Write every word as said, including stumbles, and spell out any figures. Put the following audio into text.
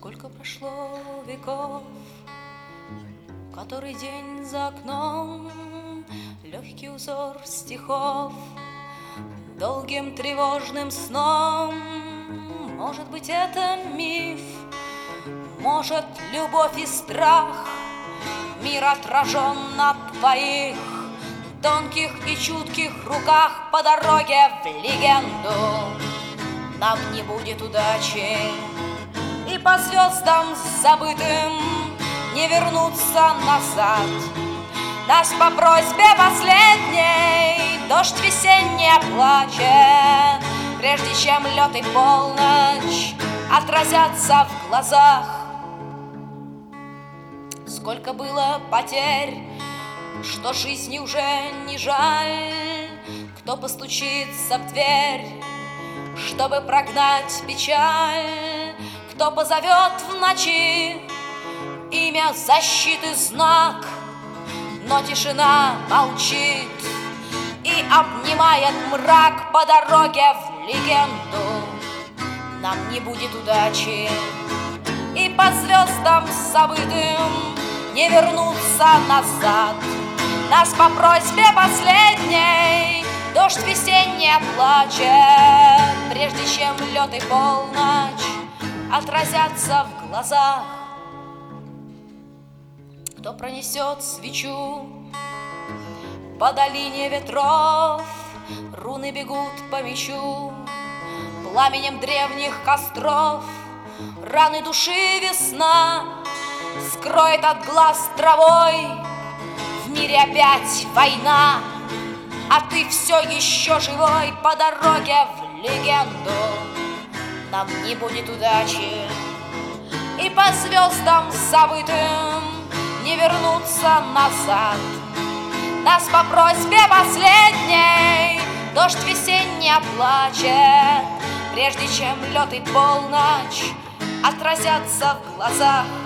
Сколько прошло веков, который день за окном, легкий узор стихов, долгим тревожным сном. Может быть, это миф, может, любовь и страх, мир отражен на твоих тонких и чутких руках. По дороге в легенду нам не будет удачи, и по звездам забытым не вернуться назад. Нас по просьбе последней дождь весенний оплачет, прежде чем лед и полночь отразятся в глазах. Сколько было потерь, что жизни уже не жаль. Кто постучится в дверь, чтобы прогнать печаль? Кто позовет в ночи имя защиты знак? Но тишина молчит и обнимает мрак. По дороге в легенду нам не будет удачи, и по звездам забытым не вернуться назад. Нас по просьбе последней дождь весенний плачет, прежде чем лед и полночь отразятся в глазах. Кто пронесет свечу по долине ветров, руны бегут по мечу пламенем древних костров. Раны души весна скроет от глаз травой. В мире опять война, а ты все еще живой. По дороге в легенду нам не будет удачи, и по звездам забытым не вернуться назад. Нас по просьбе последней дождь весенний оплачет, прежде чем лед и полночь отразятся в глазах.